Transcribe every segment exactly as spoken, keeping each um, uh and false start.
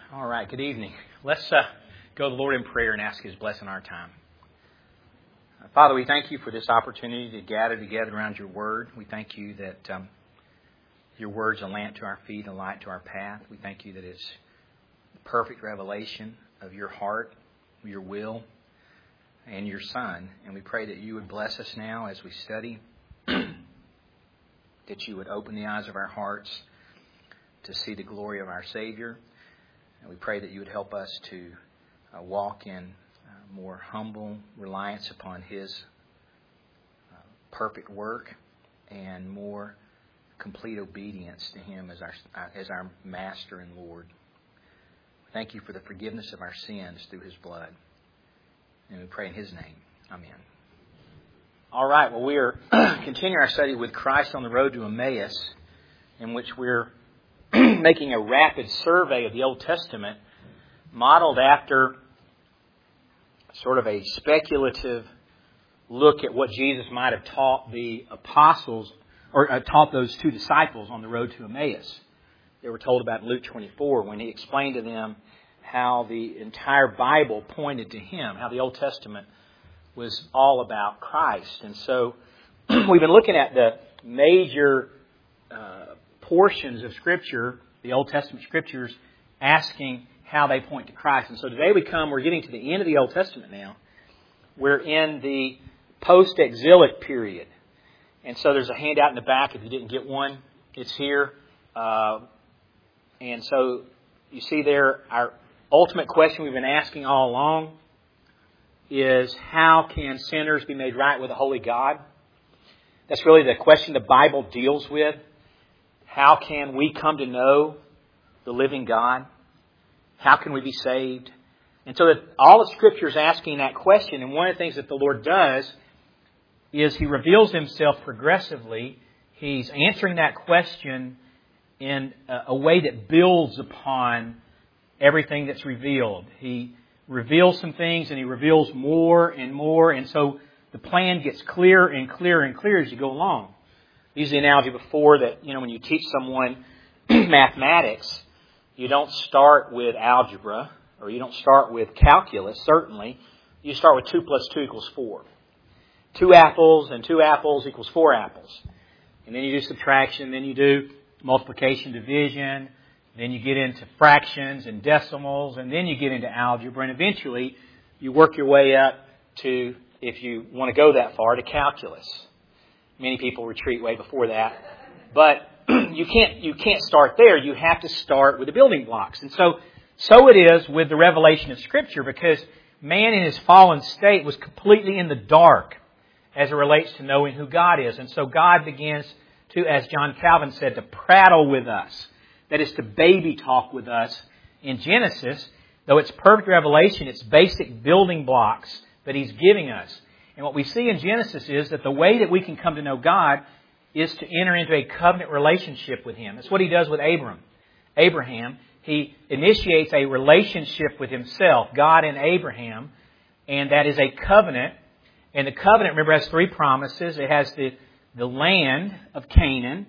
All right, good evening. Let's uh, go to the Lord in prayer and ask His blessing on our time. Uh, Father, we thank You for this opportunity to gather together around Your Word. We thank You that um, Your Word's a lamp to our feet and a light to our path. We thank You that it's the perfect revelation of Your heart, Your will, and Your Son. And we pray that You would bless us now as we study, that You would open the eyes of our hearts to see the glory of our Savior. And we pray that You would help us to uh, walk in uh, more humble reliance upon His uh, perfect work and more complete obedience to Him as our as our Master and Lord. Thank You for the forgiveness of our sins through His blood. And we pray in His name. Amen. All right, well, we are continuing our study with Christ on the Road to Emmaus, in which we're making a rapid survey of the Old Testament, modeled after sort of a speculative look at what Jesus might have taught the apostles, or uh, taught those two disciples on the road to Emmaus. They were told about in Luke twenty-four, when He explained to them how the entire Bible pointed to Him, how the Old Testament was all about Christ. And so we've been looking at the major uh, portions of Scripture, the Old Testament Scriptures, asking how they point to Christ. And so today we come, we're getting to the end of the Old Testament now. We're in the post-exilic period. And so there's a handout in the back if you didn't get one. It's here. Uh, and so you see there, our ultimate question we've been asking all along is, how can sinners be made right with a holy God? That's really the question the Bible deals with. How can we come to know the living God? How can we be saved? And so that all the Scripture is asking that question. And one of the things that the Lord does is He reveals Himself progressively. He's answering that question in a way that builds upon everything that's revealed. He reveals some things and He reveals more and more. And so the plan gets clearer and clearer and clearer as you go along. I used the analogy before that, you know, when you teach someone mathematics, you don't start with algebra, or you don't start with calculus, certainly. You start with two plus two equals four. Two apples and two apples equals four apples. And then you do subtraction, then you do multiplication, division, then you get into fractions and decimals, and then you get into algebra, and eventually you work your way up to, if you want to go that far, to calculus. Many people retreat way before that. But you can't you can't start there. You have to start with the building blocks. And so so it is with the revelation of Scripture, because man in his fallen state was completely in the dark as it relates to knowing who God is. And so God begins to, as John Calvin said, to prattle with us. That is, to baby talk with us in Genesis. Though it's perfect revelation, it's basic building blocks that He's giving us. And what we see in Genesis is that the way that we can come to know God is to enter into a covenant relationship with Him. That's what He does with Abram. Abraham, He initiates a relationship with Himself, God and Abraham, and that is a covenant. And the covenant, remember, has three promises. It has the, the land of Canaan,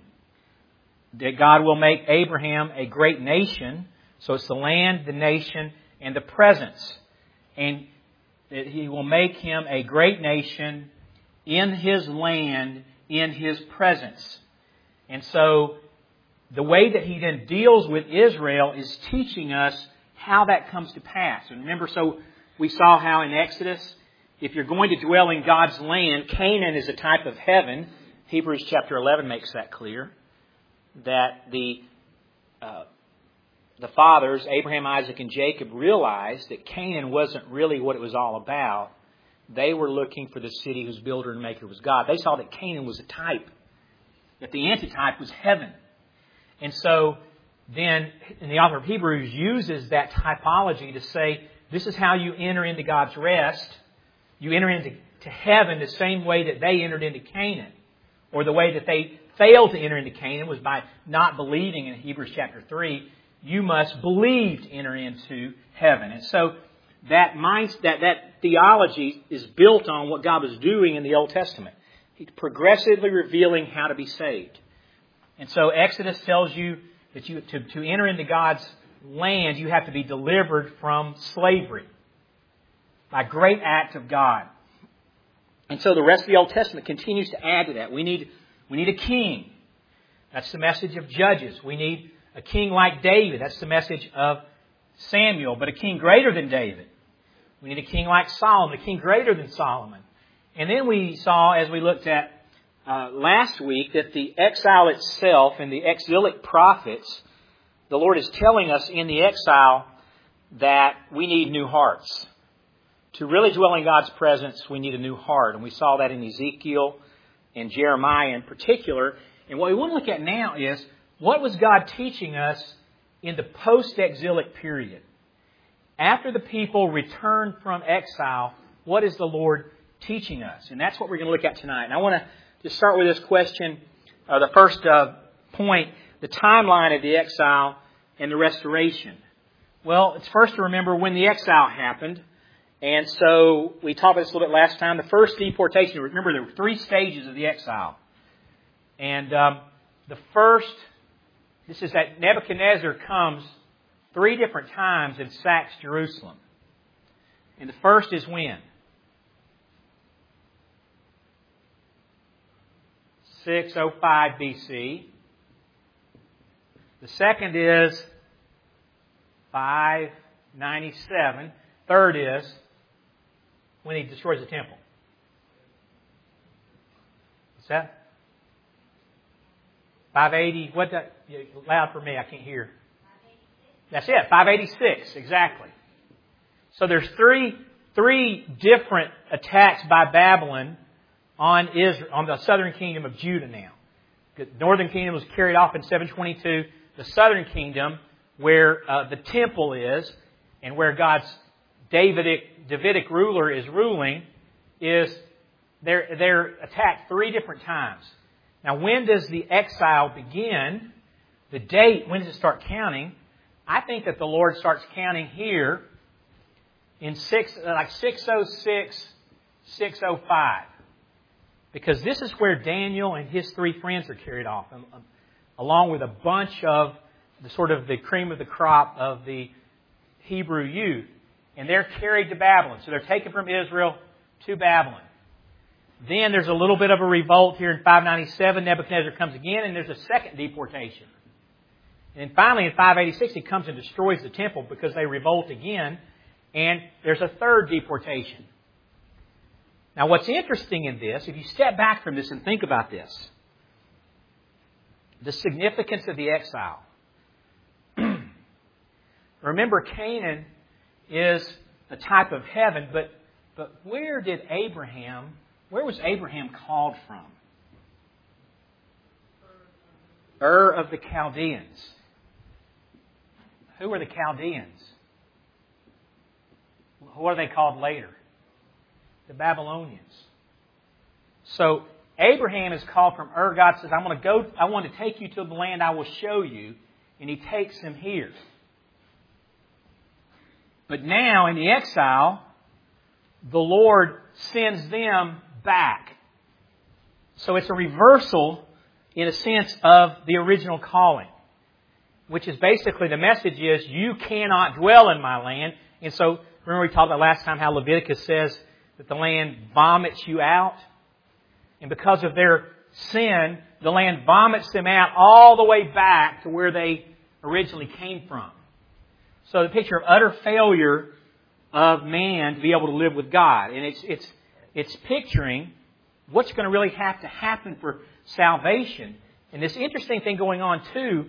that God will make Abraham a great nation. So it's the land, the nation, and the presence. And that He will make him a great nation in His land, in His presence. And so the way that He then deals with Israel is teaching us how that comes to pass. And remember, so we saw how in Exodus, if you're going to dwell in God's land, Canaan is a type of heaven. Hebrews chapter eleven makes that clear. That the uh, the fathers, Abraham, Isaac, and Jacob, realized that Canaan wasn't really what it was all about. They were looking for the city whose builder and maker was God. They saw that Canaan was a type, that the antitype was heaven. And so then and the author of Hebrews uses that typology to say, this is how you enter into God's rest. You enter into to heaven the same way that they entered into Canaan. Or the way that they failed to enter into Canaan was by not believing in Hebrews chapter three. You must believe to enter into heaven. And so that mind, that, that theology is built on what God was doing in the Old Testament. He's progressively revealing how to be saved. And so Exodus tells you that you to, to enter into God's land, you have to be delivered from slavery by great act of God. And so the rest of the Old Testament continues to add to that. We need, we need a king. That's the message of Judges. We need a king like David. That's the message of Samuel, but a king greater than David. We need a king like Solomon, a king greater than Solomon. And then we saw, as we looked at uh, last week, that the exile itself and the exilic prophets, the Lord is telling us in the exile that we need new hearts. To really dwell in God's presence, we need a new heart. And we saw that in Ezekiel and Jeremiah in particular. And what we want to look at now is, what was God teaching us in the post-exilic period? After the people returned from exile, what is the Lord teaching us? And that's what we're going to look at tonight. And I want to just start with this question, uh, the first uh, point, the timeline of the exile and the restoration. Well, it's first to remember when the exile happened. And so we talked about this a little bit last time. The first deportation, remember there were three stages of the exile. And um, the first, this is that Nebuchadnezzar comes three different times and sacks Jerusalem. And the first is when? six oh five B C. The second is five ninety-seven. Third is when he destroys the temple. What's that? five eighty. What? The, loud for me. I can't hear. That's it. five eighty-six. Exactly. So there's three three different attacks by Babylon on Israel, on the southern kingdom of Judah now. The northern kingdom was carried off in seven twenty-two. The southern kingdom, where uh, the temple is and where God's Davidic, Davidic ruler is ruling, is they're, they're attacked three different times. Now, when does the exile begin? The date, when does it start counting? I think that the Lord starts counting here in six, like six oh six, six oh five. Because this is where Daniel and his three friends are carried off, along with a bunch of the sort of the cream of the crop of the Hebrew youth. And they're carried to Babylon. So they're taken from Israel to Babylon. Then there's a little bit of a revolt here in five ninety-seven. Nebuchadnezzar comes again, and there's a second deportation. And then finally in five eighty-six, he comes and destroys the temple because they revolt again. And there's a third deportation. Now what's interesting in this, if you step back from this and think about this, the significance of the exile. Remember, Canaan is a type of heaven, but, but where did Abraham, where was Abraham called from? Ur of the Chaldeans. Who are the Chaldeans? What are they called later? The Babylonians. So Abraham is called from Ur. God says, I'm going to go, I want to take you to the land I will show you. And He takes him here. But now in the exile, the Lord sends them back. So it's a reversal, in a sense, of the original calling. Which is basically, the message is, you cannot dwell in my land. And so, remember we talked about last time how Leviticus says that the land vomits you out. And because of their sin, the land vomits them out all the way back to where they originally came from. So the picture of utter failure of man to be able to live with God. And it's it's it's picturing what's going to really have to happen for salvation. And this interesting thing going on too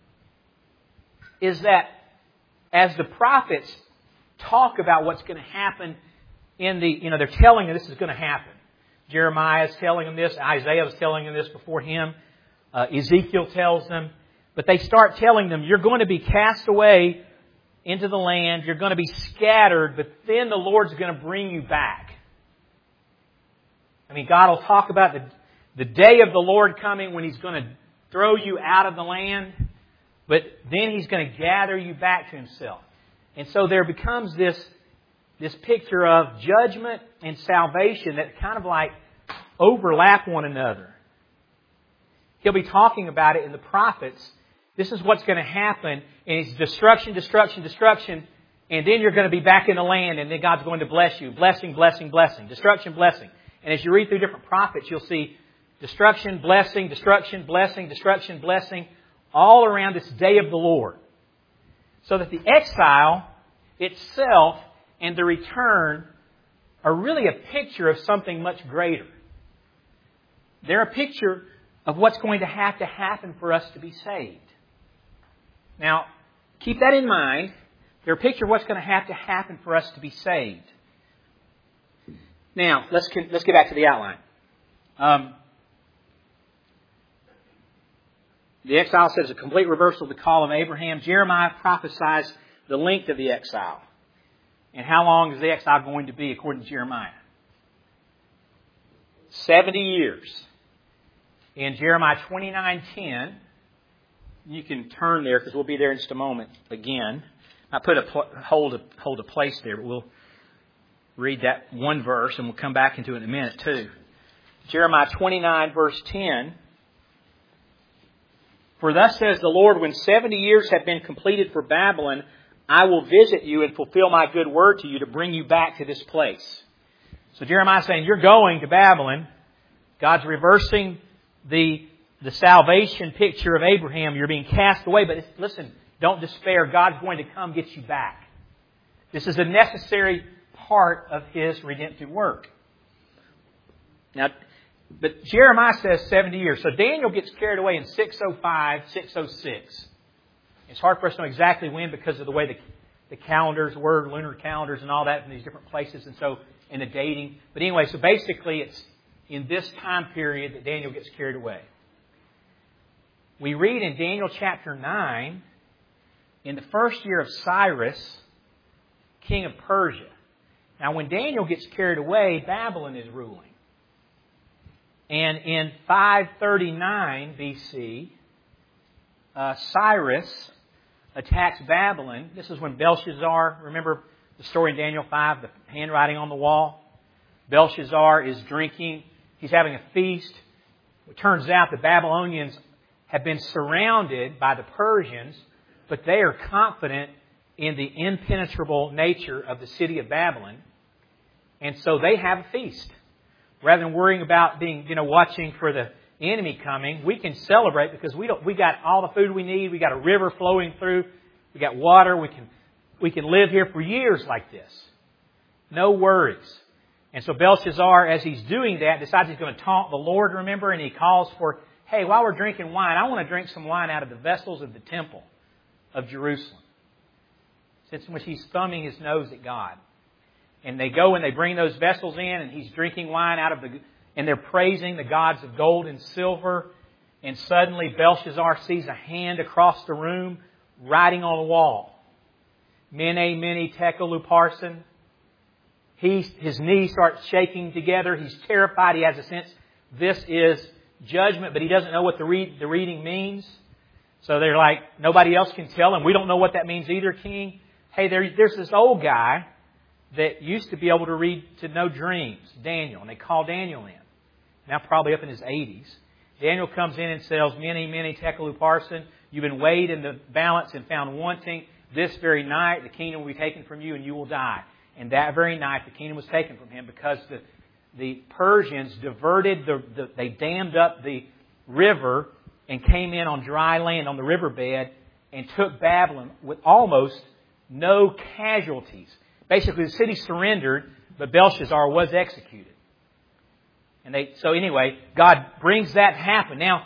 is that as the prophets talk about what's going to happen in the, you know, they're telling them this is going to happen. Jeremiah is telling them this. Isaiah was telling them this before him. Uh, Ezekiel tells them. But they start telling them, you're going to be cast away into the land. You're going to be scattered, but then the Lord's going to bring you back. I mean, God will talk about the, the day of the Lord coming when He's going to throw you out of the land, but then He's going to gather you back to Himself. And so there becomes this, this picture of judgment and salvation that kind of like overlap one another. He'll be talking about it in the prophets This is what's going to happen. And it's destruction, destruction, destruction. And then you're going to be back in the land, and then God's going to bless you. Blessing, blessing, blessing. Destruction, blessing. And as you read through different prophets, you'll see destruction, blessing, destruction, blessing, destruction, blessing, all around this day of the Lord. So that the exile itself and the return are really a picture of something much greater. They're a picture of what's going to have to happen for us to be saved. Now, keep that in mind. They're a picture of what's going to have to happen for us to be saved. Now, let's let's get back to the outline. Um, the exile says a complete reversal of the call of Abraham. Jeremiah prophesies the length of the exile. And how long is the exile going to be according to Jeremiah? Seventy years. In Jeremiah twenty-nine ten, you can turn there because we'll be there in just a moment again. I put a pl- hold a hold a place there, but we'll read that one verse and we'll come back into it in a minute too. Jeremiah twenty-nine verse ten. For thus says the Lord, when seventy years have been completed for Babylon, I will visit you and fulfill my good word to you to bring you back to this place. So Jeremiah is saying, you're going to Babylon. God's reversing the, the salvation picture of Abraham. You're being cast away. But listen, don't despair. God's going to come get you back. This is a necessary part of His redemptive work. Now, but Jeremiah says seventy years. So Daniel gets carried away in six oh five, six oh six. It's hard for us to know exactly when because of the way the, the calendars were, lunar calendars and all that in these different places, and so in the dating. But anyway, so basically it's in this time period that Daniel gets carried away. We read in Daniel chapter nine, in the first year of Cyrus, king of Persia. Now when Daniel gets carried away, Babylon is ruling. And in five thirty-nine B C, uh, Cyrus attacks Babylon. This is when Belshazzar, remember the story in Daniel five, the handwriting on the wall? Belshazzar is drinking. He's having a feast. It turns out the Babylonians have been surrounded by the Persians, but they are confident in the impenetrable nature of the city of Babylon. And so they have a feast. Rather than worrying about being, you know, watching for the enemy coming, we can celebrate because we don't. We got all the food we need. We got a river flowing through. We got water. We can we can live here for years like this. No worries. And so Belshazzar, as he's doing that, decides he's going to taunt the Lord. Remember, and he calls for, hey, while we're drinking wine, I want to drink some wine out of the vessels of the temple of Jerusalem. Since which he's thumbing his nose at God. And they go and they bring those vessels in, and he's drinking wine out of the... And they're praising the gods of gold and silver. And suddenly Belshazzar sees a hand across the room writing on the wall. Mene, mene, tekel, upharsin. He, his knees start shaking together. He's terrified. He has a sense this is judgment, but he doesn't know what the, read, the reading means. So they're like, nobody else can tell him. We don't know what that means either, King. Hey, there, there's this old guy that used to be able to read, to know dreams, Daniel. And they call Daniel in. Now probably up in his eighties. Daniel comes in and says, Mene, mene, tekel, upharsin. You've been weighed in the balance and found wanting. This very night the kingdom will be taken from you and you will die. And that very night the kingdom was taken from him because the, the Persians diverted, the, the, they dammed up the river and came in on dry land on the riverbed and took Babylon with almost no casualties. Basically, the city surrendered, but Belshazzar was executed. And they, so anyway, God brings that happen. Now,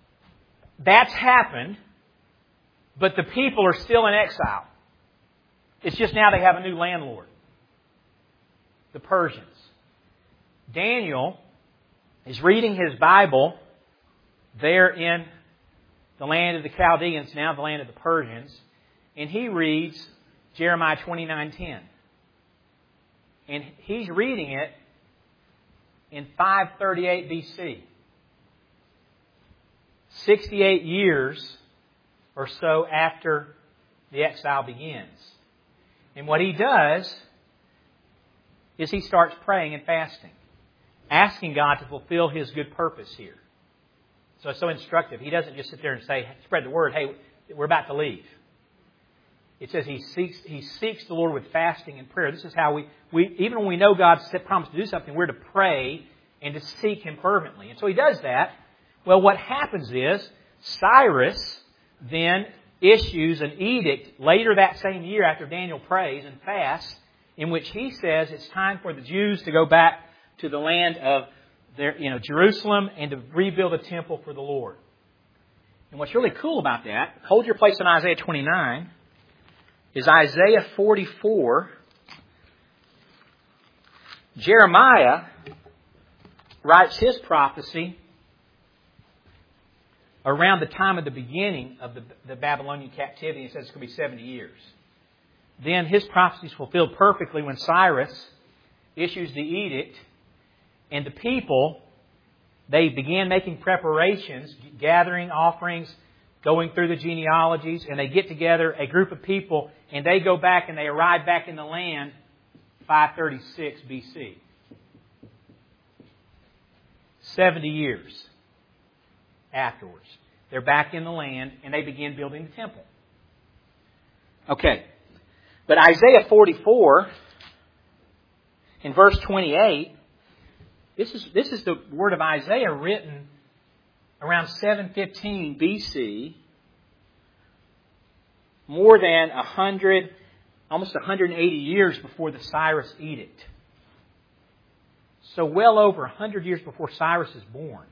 that's happened, but the people are still in exile. It's just now they have a new landlord. The Persians. Daniel is reading his Bible there in the land of the Chaldeans, now the land of the Persians, and he reads Jeremiah twenty-nine ten. And he's reading it in five thirty-eight B C. sixty-eight years or so after the exile begins. And what he does is he starts praying and fasting, asking God to fulfill His good purpose here. So it's so instructive. He doesn't just sit there and say, spread the word, hey, we're about to leave. It says he seeks he seeks the Lord with fasting and prayer. This is how we, we even when we know God's promised to do something, we're to pray and to seek Him fervently. And so he does that. Well, what happens is Cyrus then issues an edict later that same year after Daniel prays and fasts, in which he says it's time for the Jews to go back to the land of their, you know, Jerusalem and to rebuild a temple for the Lord. And what's really cool about that, hold your place in Isaiah twenty-nine, is Isaiah forty-four. Jeremiah writes his prophecy around the time of the beginning of the, the Babylonian captivity. He says it's going to be seventy years. Then his prophecy is fulfilled perfectly when Cyrus issues the edict, and the people, they began making preparations, gathering offerings, going through the genealogies, and they get together a group of people, and they go back and they arrive back in the land five thirty-six B C. seventy years afterwards. They're back in the land, and they begin building the temple. Okay. But Isaiah forty-four, in verse twenty-eight, this is, this is the word of Isaiah written around seven fifteen B C, more than a hundred, almost one hundred eighty years before the Cyrus edict. So well over one hundred years before Cyrus is born.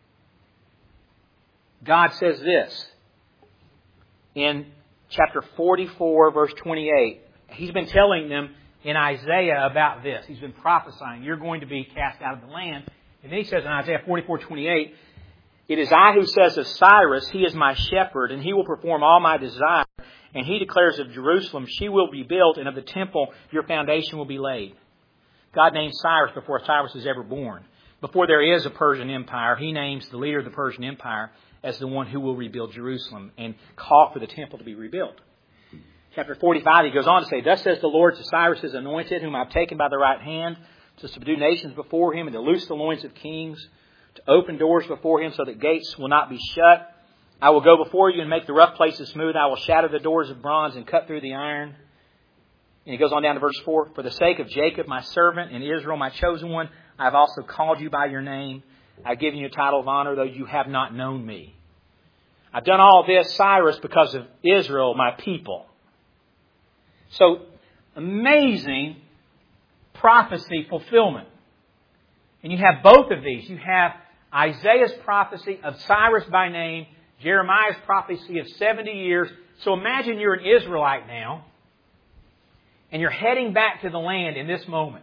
God says this in chapter forty-four, verse twenty-eight. He's been telling them in Isaiah about this. He's been prophesying, you're going to be cast out of the land. And then he says in Isaiah forty-four, twenty-eight, it is I who says of Cyrus, he is my shepherd, and he will perform all my desire. And he declares of Jerusalem, she will be built, and of the temple, your foundation will be laid. God names Cyrus before Cyrus is ever born. Before there is a Persian Empire, He names the leader of the Persian Empire as the one who will rebuild Jerusalem and call for the temple to be rebuilt. Chapter forty-five, he goes on to say, Thus says the Lord to Cyrus, his anointed, whom I have taken by the right hand, to subdue nations before him, and to loose the loins of kings, to open doors before him, so that gates will not be shut. I will go before you and make the rough places smooth. I will shatter the doors of bronze and cut through the iron. And he goes on down to verse four. For the sake of Jacob, my servant, and Israel, my chosen one, I have also called you by your name. I have given you a title of honor, though you have not known me. I've done all this, Cyrus, because of Israel, my people. So, amazing prophecy fulfillment. And you have both of these. You have Isaiah's prophecy of Cyrus by name, Jeremiah's prophecy of seventy years. So imagine you're an Israelite now, and you're heading back to the land in this moment.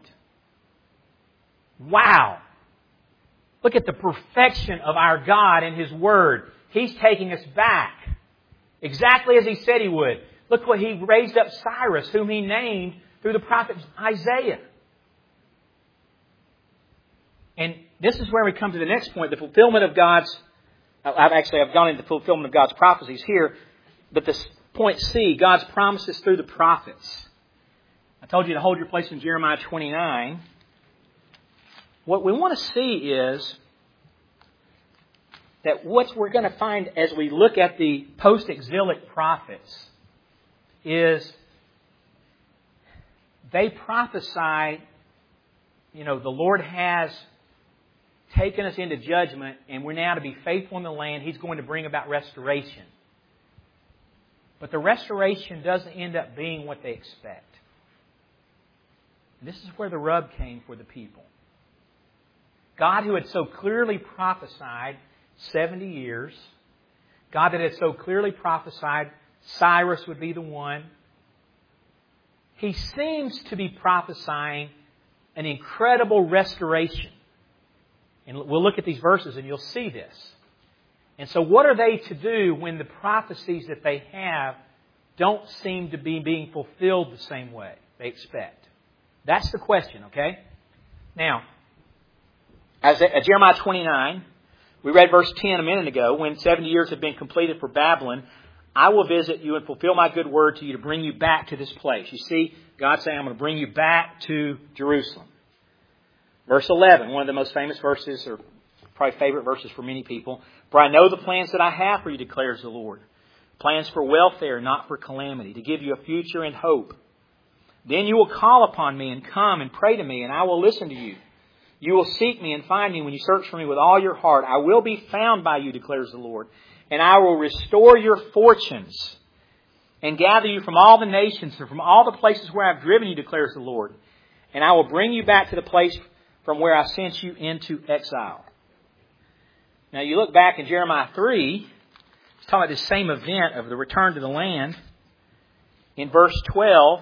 Wow! Look at the perfection of our God and His Word. He's taking us back, exactly as He said He would. Look what He raised up Cyrus, whom He named through the prophet Isaiah. And this is where we come to the next point, the fulfillment of God's... I've actually, I've gone into the fulfillment of God's prophecies here. But this point C, God's promises through the prophets. I told you to hold your place in Jeremiah twenty-nine. What we want to see is that what we're going to find as we look at the post-exilic prophets is they prophesy, you know, the Lord has taken us into judgment, and we're now to be faithful in the land. He's going to bring about restoration. But the restoration doesn't end up being what they expect. And this is where the rub came for the people. God, who had so clearly prophesied seventy years, God that had so clearly prophesied Cyrus would be the one, He seems to be prophesying an incredible restoration. And we'll look at these verses and you'll see this. And so what are they to do when the prophecies that they have don't seem to be being fulfilled the same way they expect? That's the question, okay? Now, as at Jeremiah twenty-nine, we read verse ten a minute ago, when seventy years have been completed for Babylon, I will visit you and fulfill my good word to you to bring you back to this place. You see, God's saying, I'm going to bring you back to Jerusalem. Verse eleven, one of the most famous verses, or probably favorite verses for many people. For I know the plans that I have for you, declares the Lord. plans for welfare, not for calamity, to give you a future and hope. Then you will call upon me and come and pray to me, and I will listen to you. You will seek me and find me when you search for me with all your heart. I will be found by you, declares the Lord, and I will restore your fortunes and gather you from all the nations and from all the places where I have driven you, declares the Lord. And I will bring you back to the place from where I sent you into exile. Now you look back in Jeremiah three, it's talking about this same event of the return to the land. In verse twelve,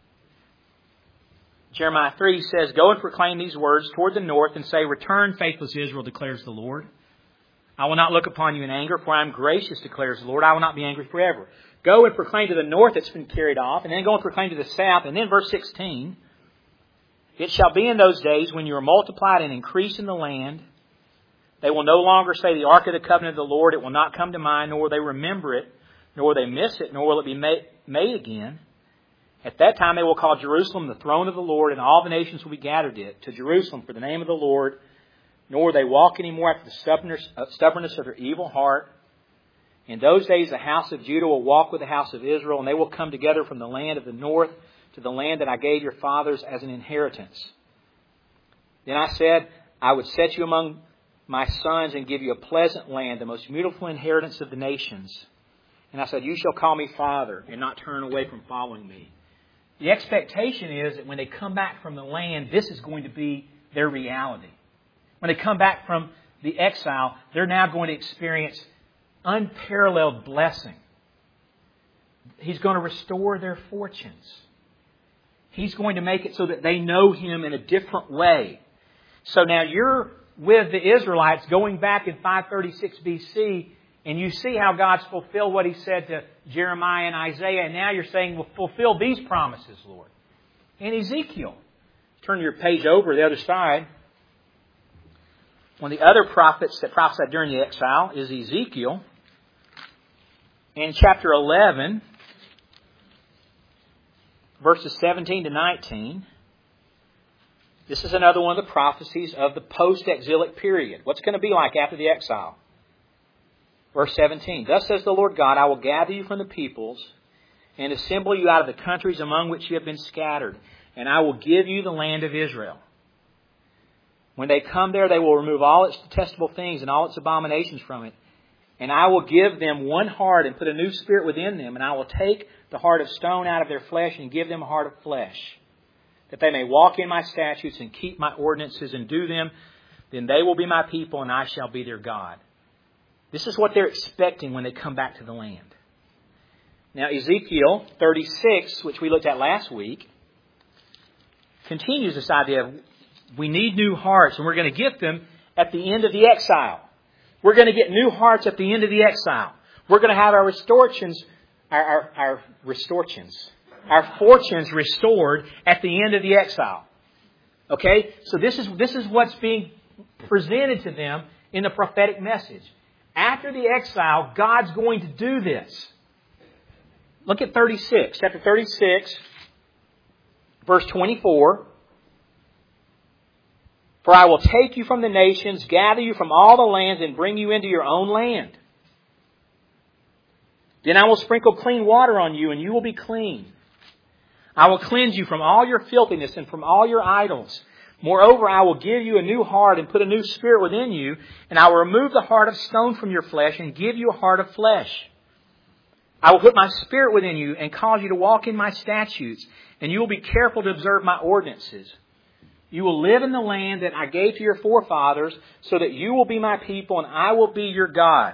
Jeremiah three says, Go and proclaim these words toward the north and say, Return, faithless Israel, declares the Lord. I will not look upon you in anger, for I am gracious, declares the Lord. I will not be angry forever. Go and proclaim to the north that's been carried off, and then go and proclaim to the south. And then verse sixteen, It shall be in those days when you are multiplied and increase in the land, they will no longer say the ark of the covenant of the Lord. It will not come to mind, nor will they remember it, nor will they miss it, nor will it be made, made again. At that time they will call Jerusalem the throne of the Lord, and all the nations will be gathered it to Jerusalem for the name of the Lord. Nor will they walk any more after the stubbornness, uh, stubbornness of their evil heart. In those days the house of Judah will walk with the house of Israel, and they will come together from the land of the north to the land that I gave your fathers as an inheritance. Then I said, I would set you among my sons and give you a pleasant land, the most beautiful inheritance of the nations. And I said, You shall call me Father and not turn away from following me. The expectation is that when they come back from the land, this is going to be their reality. When they come back from the exile, they're now going to experience unparalleled blessing. He's going to restore their fortunes. He's going to make it so that they know Him in a different way. So now you're with the Israelites going back in five thirty-six B C, and you see how God's fulfilled what He said to Jeremiah and Isaiah, and now you're saying, well, fulfill these promises, Lord. And Ezekiel. Turn your page over the other side. One of the other prophets that prophesied during the exile is Ezekiel. In chapter eleven, verses seventeen to nineteen, this is another one of the prophecies of the post-exilic period. What's going to be like after the exile? Verse seventeen, Thus says the Lord God, I will gather you from the peoples and assemble you out of the countries among which you have been scattered, and I will give you the land of Israel. When they come there, they will remove all its detestable things and all its abominations from it. And I will give them one heart and put a new spirit within them. And I will take the heart of stone out of their flesh and give them a heart of flesh, that they may walk in my statutes and keep my ordinances and do them. Then they will be my people and I shall be their God. This is what they're expecting when they come back to the land. Now Ezekiel thirty-six, which we looked at last week, continues this idea of we need new hearts, and we're going to get them at the end of the exile. We're going to get new hearts at the end of the exile. We're going to have our restorations, our, our, our restorations, our fortunes restored at the end of the exile. Okay? So this is, this is what's being presented to them in the prophetic message. After the exile, God's going to do this. Look at thirty-six, chapter thirty-six, verse twenty-four. For I will take you from the nations, gather you from all the lands, and bring you into your own land. Then I will sprinkle clean water on you, and you will be clean. I will cleanse you from all your filthiness and from all your idols. Moreover, I will give you a new heart and put a new spirit within you, and I will remove the heart of stone from your flesh and give you a heart of flesh. I will put my spirit within you and cause you to walk in my statutes, and you will be careful to observe my ordinances. You will live in the land that I gave to your forefathers, so that you will be my people and I will be your God.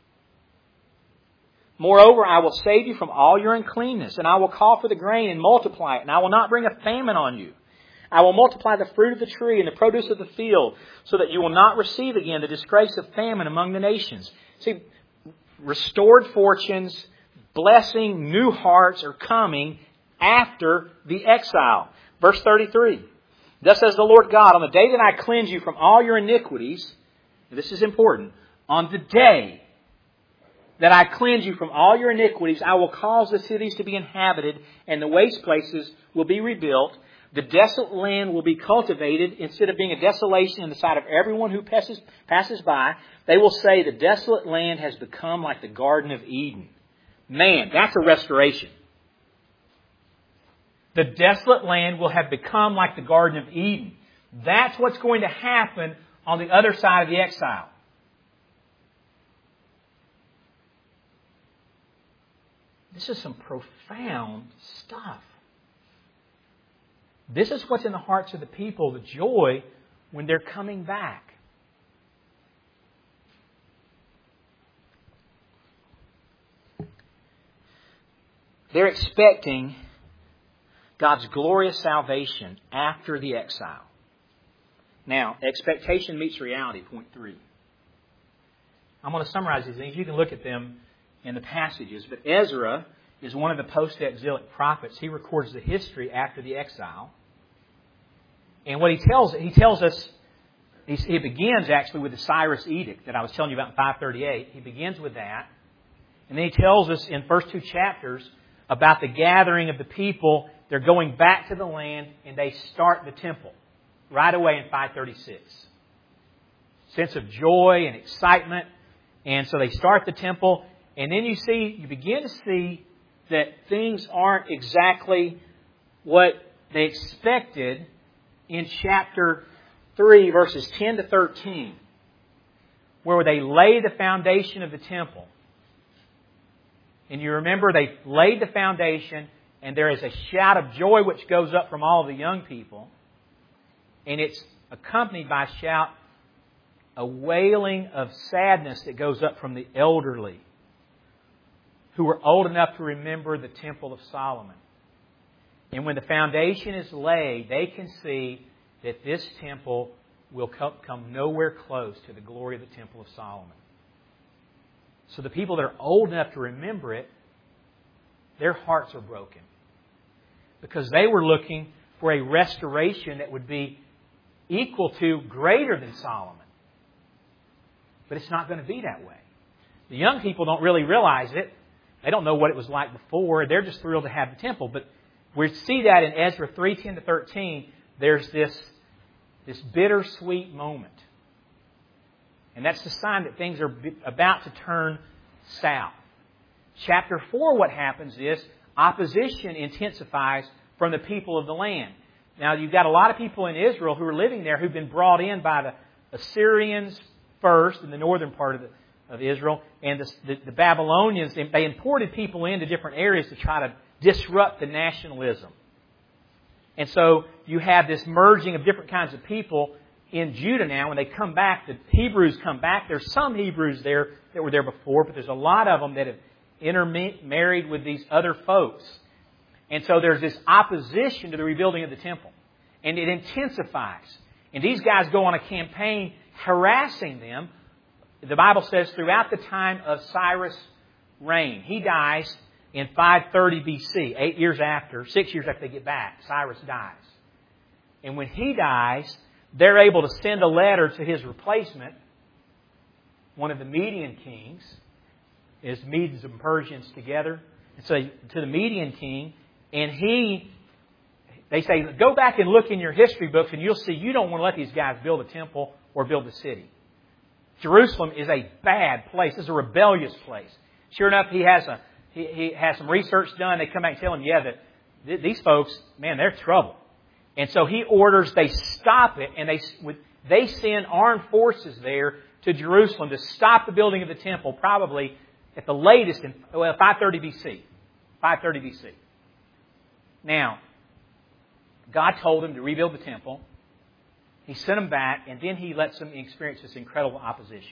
Moreover, I will save you from all your uncleanness, and I will call for the grain and multiply it, and I will not bring a famine on you. I will multiply the fruit of the tree and the produce of the field, so that you will not receive again the disgrace of famine among the nations. See, restored fortunes, blessing, new hearts are coming after the exile. Verse thirty-three. Thus says the Lord God, on the day that I cleanse you from all your iniquities, this is important, on the day that I cleanse you from all your iniquities, I will cause the cities to be inhabited, and the waste places will be rebuilt. The desolate land will be cultivated. Instead of being a desolation in the sight of everyone who passes, passes by, they will say the desolate land has become like the Garden of Eden. Man, that's a restoration. The desolate land will have become like the Garden of Eden. That's what's going to happen on the other side of the exile. This is some profound stuff. This is what's in the hearts of the people, the joy when they're coming back. They're expecting God's glorious salvation after the exile. Now, expectation meets reality, point three. I'm going to summarize these things. You can look at them in the passages. But Ezra is one of the post-exilic prophets. He records the history after the exile. And what he tells he tells us, he begins actually with the Cyrus edict that I was telling you about in five thirty-eight. He begins with that. And then he tells us in the first two chapters about the gathering of the people. They're going back to the land and they start the temple right away in five thirty-six. Sense of joy and excitement. And so they start the temple. And then you see, you begin to see that things aren't exactly what they expected in chapter three, verses ten to thirteen, where they lay the foundation of the temple. And you remember they laid the foundation, and there is a shout of joy which goes up from all of the young people. And it's accompanied by a shout, a wailing of sadness that goes up from the elderly, who were old enough to remember the Temple of Solomon. And when the foundation is laid, they can see that this temple will come nowhere close to the glory of the Temple of Solomon. So the people that are old enough to remember it, their hearts are broken. Because they were looking for a restoration that would be equal to, greater than Solomon. But it's not going to be that way. The young people don't really realize it. They don't know what it was like before. They're just thrilled to have the temple. But we see that in Ezra three ten to thirteen. There's this, this bittersweet moment. And that's the sign that things are about to turn south. Chapter four, what happens is opposition intensifies from the people of the land. Now, you've got a lot of people in Israel who are living there who've been brought in by the Assyrians first in the northern part of, the, of Israel, and the, the, the Babylonians. They imported people into different areas to try to disrupt the nationalism. And so you have this merging of different kinds of people in Judah now. When they come back, the Hebrews come back. There's some Hebrews there that were there before, but there's a lot of them that have intermarried with these other folks. And so there's this opposition to the rebuilding of the temple. And it intensifies. And these guys go on a campaign harassing them. The Bible says throughout the time of Cyrus' reign. He dies in five thirty B C, eight years after, six years after they get back. Cyrus dies. And when he dies, they're able to send a letter to his replacement, one of the Median kings. Is Medes and Persians together. And so to the Median king, and he, they say, go back and look in your history books and you'll see you don't want to let these guys build a temple or build a city. Jerusalem is a bad place. It's a rebellious place. Sure enough, he has a he, he has some research done. They come back and tell him, yeah, that th- these folks, man, they're trouble. And so he orders they stop it, and they they send armed forces there to Jerusalem to stop the building of the temple, probably at the latest in well five thirty B C. five thirty B C. Now, God told him to rebuild the temple. He sent them back, and then He lets them experience this incredible opposition.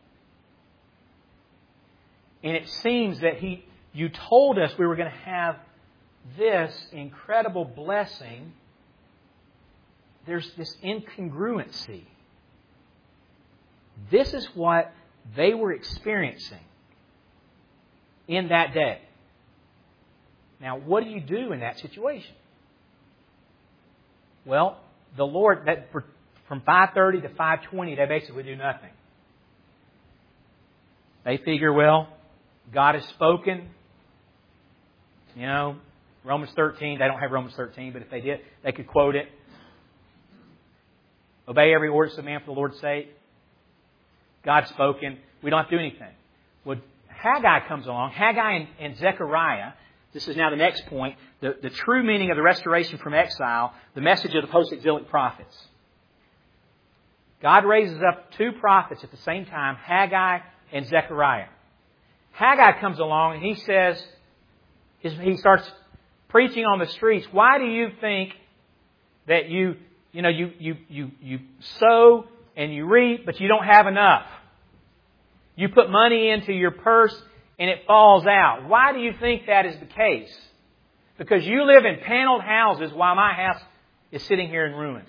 And it seems that He, you told us we were going to have this incredible blessing. There's this incongruency. This is what they were experiencing in that day. Now, what do you do in that situation? Well, the Lord, that from five thirty to five twenty, they basically do nothing. They figure, well, God has spoken. You know, Romans thirteen, they don't have Romans thirteen, but if they did, they could quote it. Obey every ordinance of man for the Lord's sake. God's spoken. We don't have to do anything. Well, Haggai comes along. Haggai and, and Zechariah. This is now the next point. The, the true meaning of the restoration from exile. The message of the post-exilic prophets. God raises up two prophets at the same time, Haggai and Zechariah. Haggai comes along and he says, he starts preaching on the streets. Why do you think that you, you know, you, you, you, you sow and you reap, but you don't have enough? You put money into your purse and it falls out. Why do you think that is the case? Because you live in paneled houses while my house is sitting here in ruins.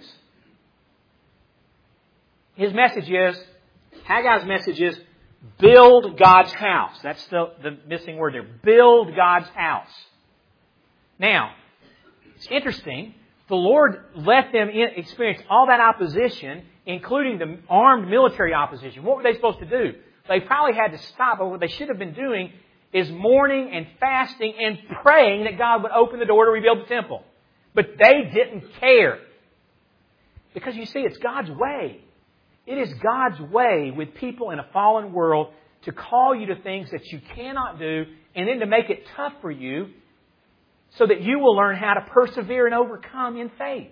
His message is, Haggai's message is, build God's house. That's the, the missing word there. Build God's house. Now, it's interesting. The Lord let them in, experience all that opposition, including the armed military opposition. What were they supposed to do? They probably had to stop, but what they should have been doing is mourning and fasting and praying that God would open the door to rebuild the temple. But they didn't care. Because you see, it's God's way. It is God's way with people in a fallen world to call you to things that you cannot do and then to make it tough for you so that you will learn how to persevere and overcome in faith.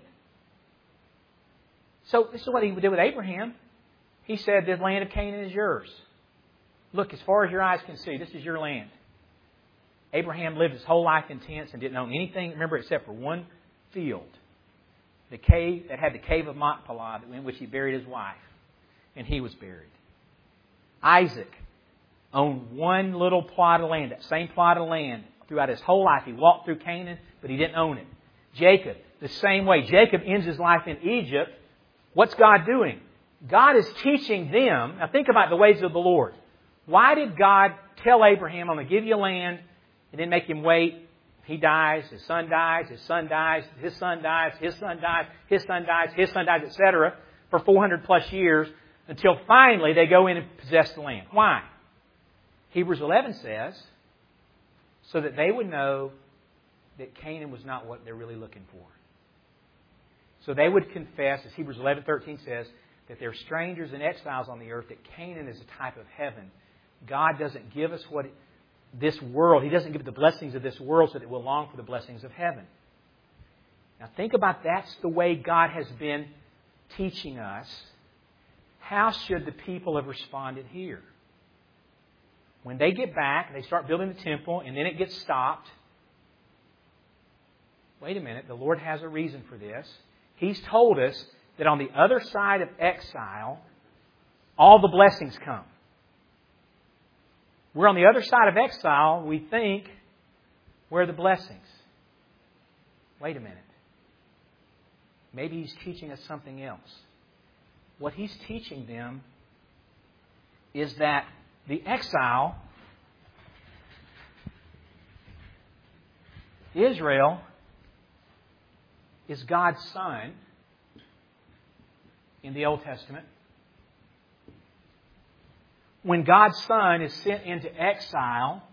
So this is what He did with Abraham. He said, the land of Canaan is yours. Look, as far as your eyes can see, this is your land. Abraham lived his whole life in tents and didn't own anything, remember, except for one field. The cave that had the cave of Machpelah in which he buried his wife. And he was buried. Isaac owned one little plot of land, that same plot of land, throughout his whole life. He walked through Canaan, but he didn't own it. Jacob, the same way. Jacob ends his life in Egypt. What's God doing? God is teaching them. Now think about the ways of the Lord. Why did God tell Abraham, I'm going to give you land, and then make him wait? He dies, his son dies, his son dies, his son dies, his son dies, his son dies, his son dies, et cetera, for four hundred plus years, until finally they go in and possess the land. Why? Hebrews eleven says, so that they would know that Canaan was not what they're really looking for. So they would confess, as Hebrews eleven thirteen says, that they're strangers and exiles on the earth, that Canaan is a type of heaven. God doesn't give us what this world, He doesn't give the blessings of this world so that we'll long for the blessings of heaven. Now think about that's the way God has been teaching us. How should the people have responded here? When they get back, they start building the temple, and then it gets stopped. Wait a minute, the Lord has a reason for this. He's told us that on the other side of exile, all the blessings come. We're on the other side of exile, we think, where are the blessings? Wait a minute. Maybe He's teaching us something else. What He's teaching them is that the exile, Israel, is God's son in the Old Testament. When God's Son is sent into exile,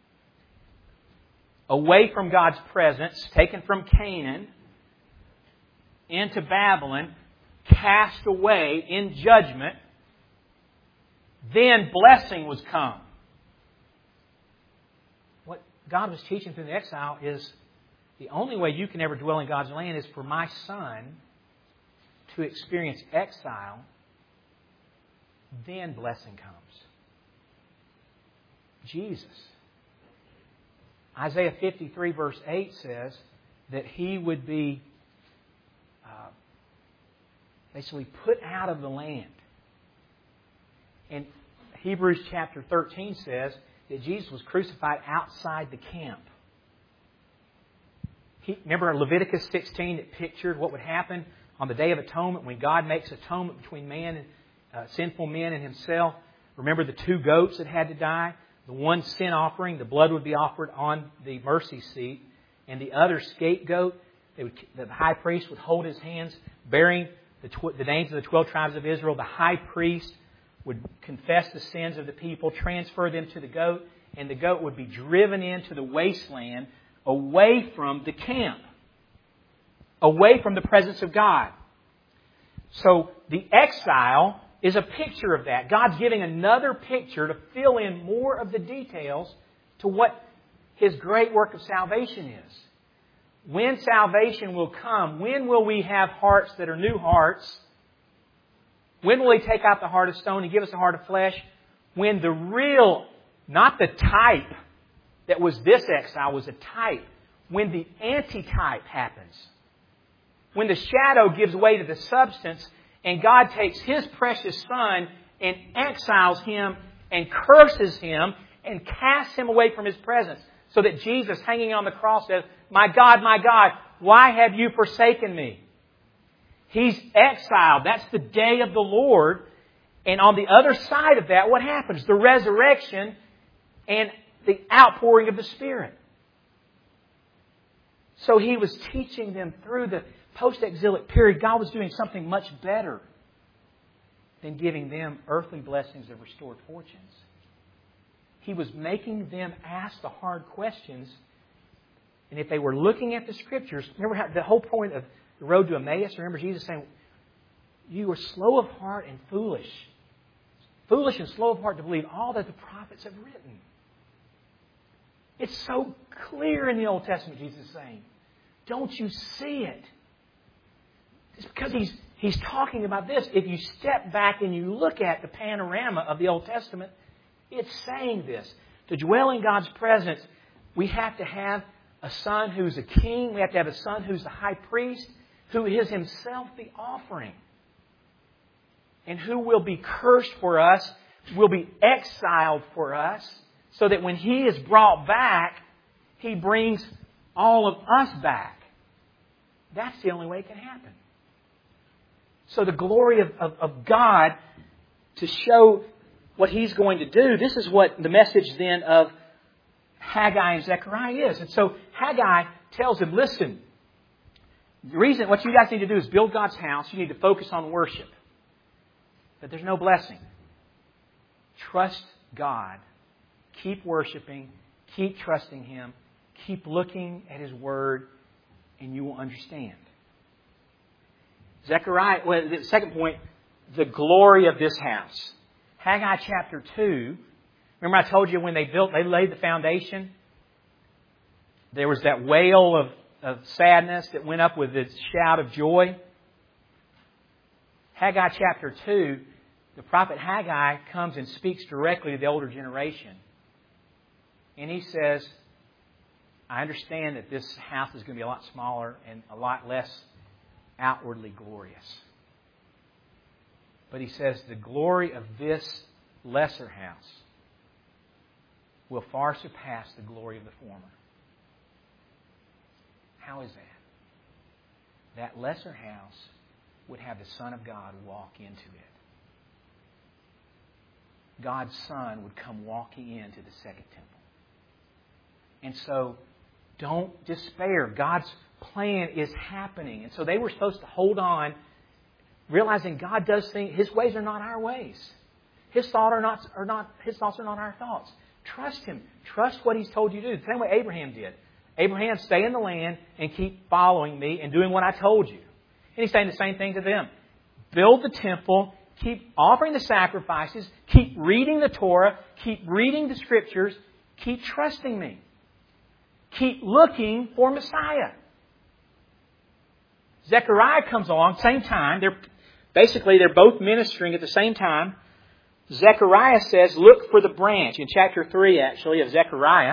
away from God's presence, taken from Canaan, into Babylon, cast away in judgment, then blessing was come. What God was teaching through the exile is the only way you can ever dwell in God's land is for my Son to experience exile, then blessing comes. Jesus. Isaiah fifty-three verse eight says that He would be uh, basically put out of the land. And Hebrews chapter thirteen says that Jesus was crucified outside the camp. He, remember Leviticus sixteen that pictured what would happen on the Day of Atonement when God makes atonement between man and uh, sinful men and Himself. Remember the two goats that had to die? The one sin offering, the blood would be offered on the mercy seat. And the other scapegoat, they would, the high priest would hold his hands bearing the, tw- the names of the twelve tribes of Israel. The high priest would confess the sins of the people, transfer them to the goat, and the goat would be driven into the wasteland away from the camp, away from the presence of God. So the exile is a picture of that. God's giving another picture to fill in more of the details to what His great work of salvation is. When salvation will come, when will we have hearts that are new hearts? When will He take out the heart of stone and give us a heart of flesh? When the real, not the type that was this exile, was a type. When the antitype happens. When the shadow gives way to the substance and God takes His precious Son and exiles Him and curses Him and casts Him away from His presence. So that Jesus, hanging on the cross, says, "My God, my God, why have you forsaken me?" He's exiled. That's the day of the Lord. And on the other side of that, what happens? The resurrection and the outpouring of the Spirit. So He was teaching them through the post-exilic period. God was doing something much better than giving them earthly blessings of restored fortunes. He was making them ask the hard questions. And if they were looking at the Scriptures, remember how the whole point of the road to Emmaus, remember Jesus saying, "You were slow of heart and foolish. Foolish and slow of heart to believe all that the prophets have written." It's so clear in the Old Testament, Jesus is saying. Don't you see it? It's because He's, he's talking about this. If you step back and you look at the panorama of the Old Testament, it's saying this. To dwell in God's presence, we have to have a Son who's a king. We have to have a Son who's the high priest, who is Himself the offering. And who will be cursed for us, will be exiled for us, so that when He is brought back, He brings all of us back. That's the only way it can happen. So the glory of, of, of God, to show what He's going to do, this is what the message then of Haggai and Zechariah is. And so Haggai tells them, listen, the reason, what you guys need to do is build God's house. You need to focus on worship. But there's no blessing. Trust God. Keep worshiping. Keep trusting Him. Keep looking at His Word, and you will understand. Zechariah, well, the second point, the glory of this house. Haggai chapter two. Remember I told you when they built, they laid the foundation? There was that wail of, of sadness that went up with its shout of joy. Haggai chapter two, the prophet Haggai comes and speaks directly to the older generation. And he says, I understand that this house is going to be a lot smaller and a lot less outwardly glorious. But he says the glory of this lesser house will far surpass the glory of the former. How is that? That lesser house would have the Son of God walk into it. God's Son would come walking into the second temple. And so, don't despair. God's plan is happening. And so they were supposed to hold on, realizing God does things, His ways are not our ways. His thoughts are not, are not, His thoughts are not our thoughts. Trust Him. Trust what He's told you to do. The same way Abraham did. Abraham, stay in the land and keep following me and doing what I told you. And He's saying the same thing to them. Build the temple. Keep offering the sacrifices. Keep reading the Torah. Keep reading the Scriptures. Keep trusting me. Keep looking for Messiah. Zechariah comes along, same time. They're basically they're both ministering at the same time. Zechariah says, look for the branch. In chapter three, actually, of Zechariah.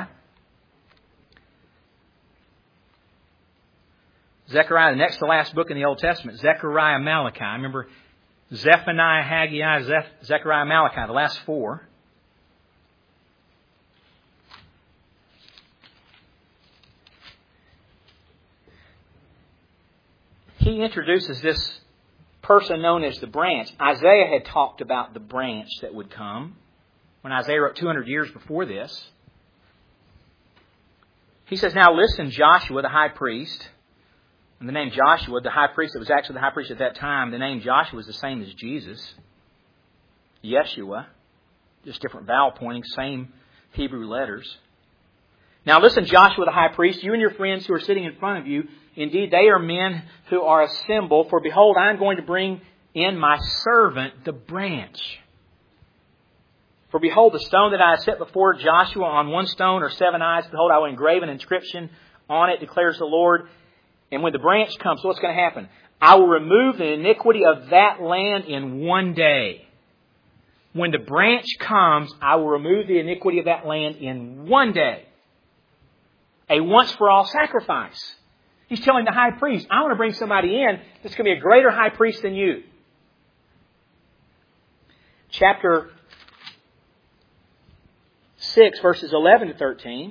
Zechariah, the next to last book in the Old Testament, Zechariah, Malachi. Remember, Zephaniah, Haggai, Zeph- Zechariah, Malachi, the last four. He introduces this person known as the branch. Isaiah had talked about the branch that would come when Isaiah wrote two hundred years before this. He says, now listen, Joshua, the high priest. And the name Joshua, the high priest, that was actually the high priest at that time, the name Joshua was the same as Jesus. Yeshua. Just different vowel pointing, same Hebrew letters. Now listen, Joshua the high priest, you and your friends who are sitting in front of you, indeed they are men who are a symbol. For behold, I am going to bring in my servant the branch. For behold, the stone that I have set before Joshua, on one stone are seven eyes. Behold, I will engrave an inscription on it, declares the Lord. And when the branch comes, what's going to happen? I will remove the iniquity of that land in one day. When the branch comes, I will remove the iniquity of that land in one day. A once-for-all sacrifice. He's telling the high priest, I want to bring somebody in that's going to be a greater high priest than you. Chapter six, verses eleven to thirteen.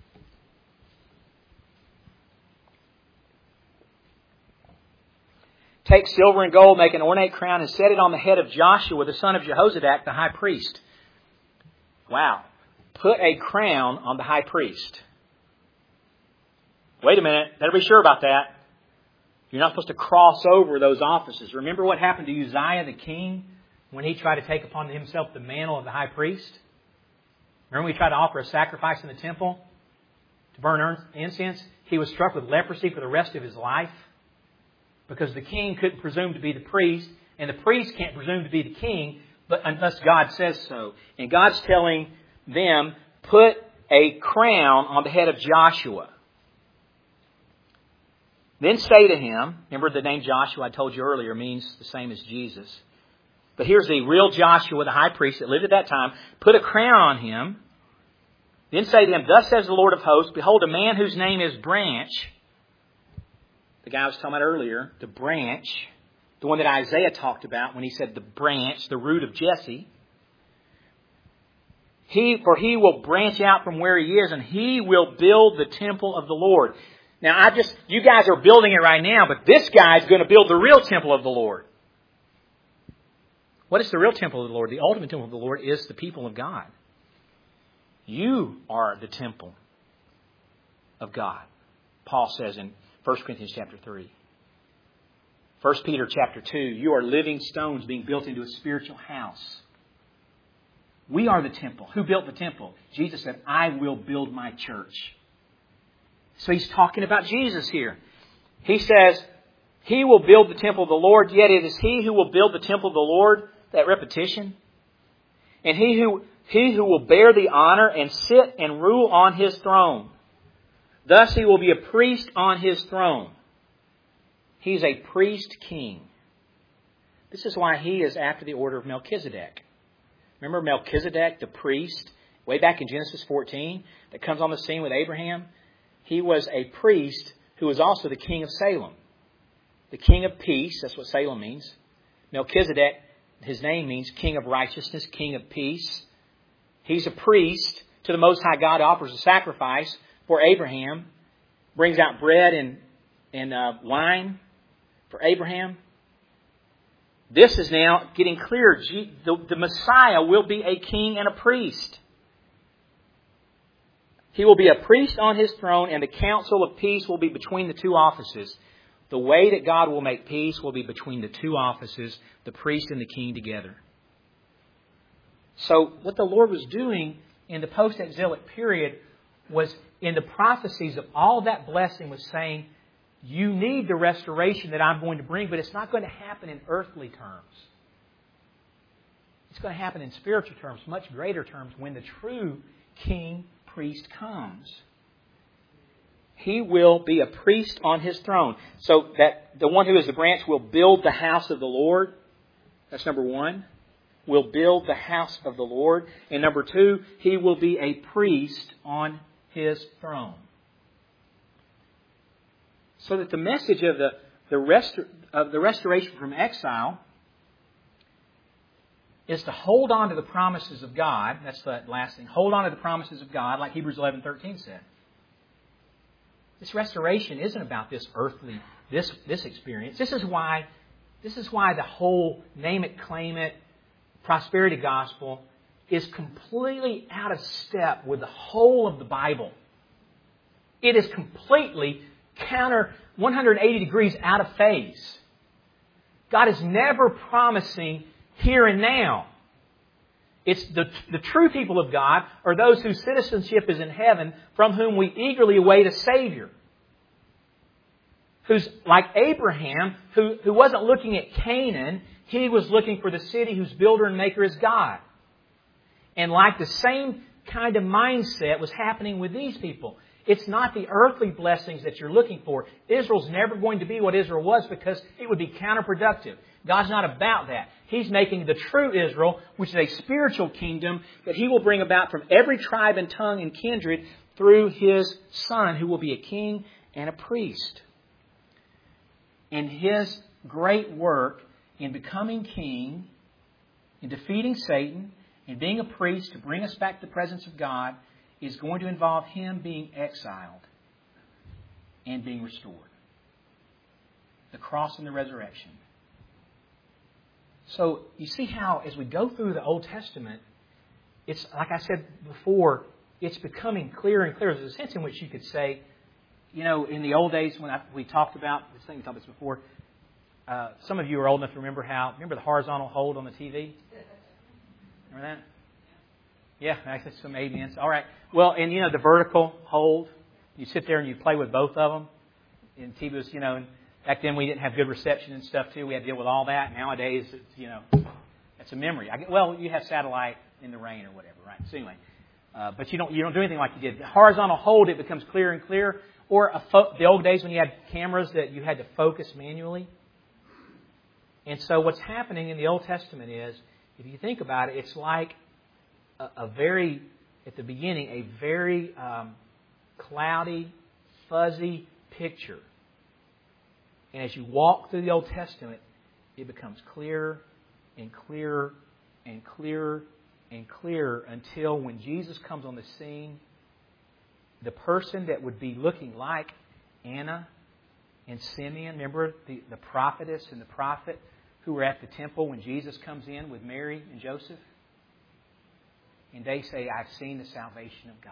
Take silver and gold, make an ornate crown, and set it on the head of Joshua, the son of Jehozadak, the high priest. Wow. Put a crown on the high priest. Wait a minute. Better be sure about that. You're not supposed to cross over those offices. Remember what happened to Uzziah the king when he tried to take upon himself the mantle of the high priest? Remember when he tried to offer a sacrifice in the temple to burn incense? He was struck with leprosy for the rest of his life. Because the king couldn't presume to be the priest, and the priest can't presume to be the king, but unless God says so. And God's telling them, put a crown on the head of Joshua. Then say to him, remember the name Joshua I told you earlier means the same as Jesus. But here's the real Joshua, the high priest that lived at that time. Put a crown on him. Then say to him, thus says the Lord of hosts, behold, a man whose name is Branch. The guy I was talking about earlier, the branch, the one that Isaiah talked about when he said the branch, the root of Jesse. He, for he will branch out from where he is, and he will build the temple of the Lord. Now, I just, you guys are building it right now, but this guy is going to build the real temple of the Lord. What is the real temple of the Lord? The ultimate temple of the Lord is the people of God. You are the temple of God, Paul says in First Corinthians chapter three. First Peter chapter two. You are living stones being built into a spiritual house. We are the temple. Who built the temple? Jesus said, I will build my church. So he's talking about Jesus here. He says, He will build the temple of the Lord, yet it is He who will build the temple of the Lord. That repetition. And he who, he who will bear the honor and sit and rule on His throne. Thus He will be a priest on His throne. He's a priest king. This is why He is after the order of Melchizedek. Remember Melchizedek, the priest, way back in Genesis fourteen, that comes on the scene with Abraham? He was a priest who was also the king of Salem. The king of peace, that's what Salem means. Melchizedek, his name means king of righteousness, king of peace. He's a priest to the Most High God, offers a sacrifice for Abraham, brings out bread and, and uh, wine for Abraham. This is now getting clearer. The, the Messiah will be a king and a priest. He will be a priest on His throne, and the council of peace will be between the two offices. The way that God will make peace will be between the two offices, the priest and the king together. So what the Lord was doing in the post-exilic period was, in the prophecies of all that blessing, was saying, you need the restoration that I'm going to bring, but it's not going to happen in earthly terms. It's going to happen in spiritual terms, much greater terms, when the true king priest comes. He will be a priest on His throne. So that the one who is the branch will build the house of the Lord. That's number one. Will build the house of the Lord. And number two, He will be a priest on His throne. So that the message of the, the, rest, of the restoration from exile is to hold on to the promises of God. That's the last thing. Hold on to the promises of God, like Hebrews eleven thirteen said. This restoration isn't about this earthly, this, this experience. This is why, this is why the whole name it, claim it, prosperity gospel is completely out of step with the whole of the Bible. It is completely counter, one hundred eighty degrees out of phase. God is never promising here and now. It's the, the true people of God are those whose citizenship is in heaven, from whom we eagerly await a Savior. who's like Abraham, who, who wasn't looking at Canaan. He was looking for the city whose builder and maker is God. And like the same kind of mindset was happening with these people. It's not the earthly blessings that you're looking for. Israel's never going to be what Israel was because it would be counterproductive. God's not about that. He's making the true Israel, which is a spiritual kingdom that He will bring about from every tribe and tongue and kindred through His Son, who will be a king and a priest. And His great work in becoming king, in defeating Satan, in being a priest to bring us back to the presence of God, is going to involve Him being exiled and being restored. The cross and the resurrection. So you see how as we go through the Old Testament, it's like I said before, it's becoming clearer and clearer. There's a sense in which you could say, you know, in the old days when I, we talked about, this thing we talked about this before, uh, some of you are old enough to remember how, remember the horizontal hold on the T V? Remember that? Yeah, actually some amens. All right. Well, and you know, the vertical hold, you sit there and you play with both of them. And T V was, you know, and back then we didn't have good reception and stuff too. We had to deal with all that. Nowadays, it's, you know, that's a memory. I, well, you have satellite in the rain or whatever, right? So anyway, uh, but you don't you don't do anything like you did. The horizontal hold, it becomes clearer and clearer. Or a fo- the old days when you had cameras that you had to focus manually. And so what's happening in the Old Testament is, if you think about it, it's like a, a very, at the beginning, a very um, cloudy, fuzzy picture. And as you walk through the Old Testament, it becomes clearer and clearer and clearer and clearer until when Jesus comes on the scene, the person that would be looking like Anna and Simeon, remember the, the prophetess and the prophet who were at the temple when Jesus comes in with Mary and Joseph? And they say, I've seen the salvation of God.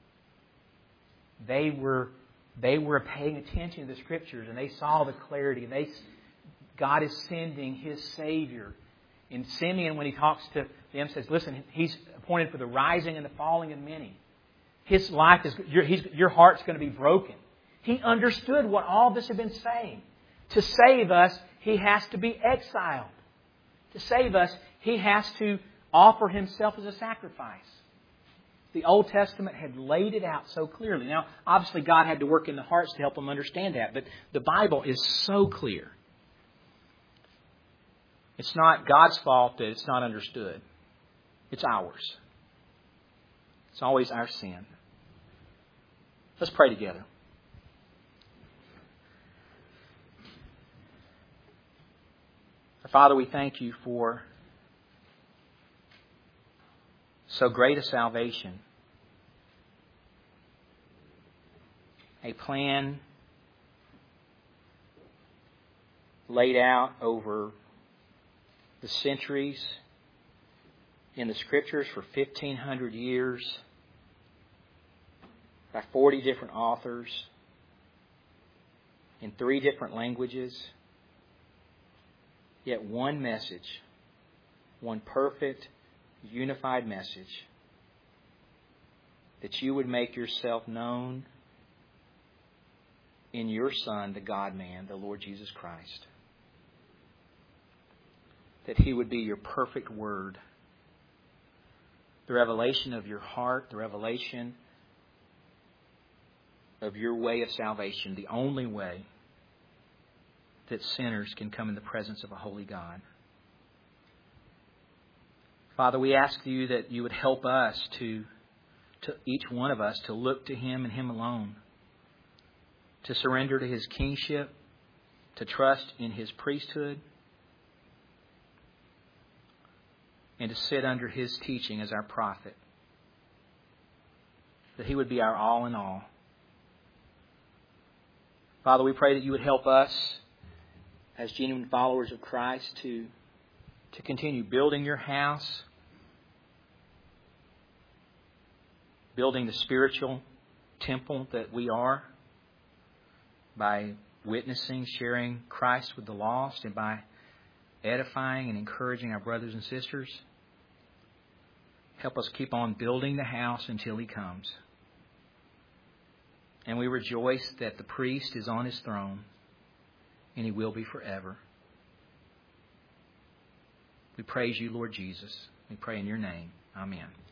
They were, they were paying attention to the Scriptures and they saw the clarity. And they, God is sending His Savior. And Simeon, when he talks to them, says, listen, He's appointed for the rising and the falling of many. His life is, your, he's, your heart's going to be broken. He understood what all this had been saying. To save us, He has to be exiled. To save us, He has to offer Himself as a sacrifice. The Old Testament had laid it out so clearly. Now, obviously, God had to work in the hearts to help them understand that. But the Bible is so clear. It's not God's fault that it's not understood. It's ours. It's always our sin. Let's pray together. Father, we thank You for so great a salvation. A plan laid out over the centuries in the Scriptures for fifteen hundred years by forty different authors in three different languages. Yet one message, one perfect, unified message, that You would make Yourself known in Your Son, the God-man, the Lord Jesus Christ. That He would be Your perfect Word. The revelation of Your heart, the revelation of Your way of salvation, the only way that sinners can come in the presence of a holy God. Father, we ask You that You would help us to, to each one of us to look to Him and Him alone, to surrender to His kingship, to trust in His priesthood, and to sit under His teaching as our prophet, that He would be our all in all. Father, we pray that You would help us as genuine followers of Christ to, to continue building Your house, building the spiritual temple that we are by witnessing, sharing Christ with the lost, and by edifying and encouraging our brothers and sisters. Help us keep on building the house until He comes. And we rejoice that the priest is on his throne, and He will be forever. We praise You, Lord Jesus. We pray in Your name. Amen.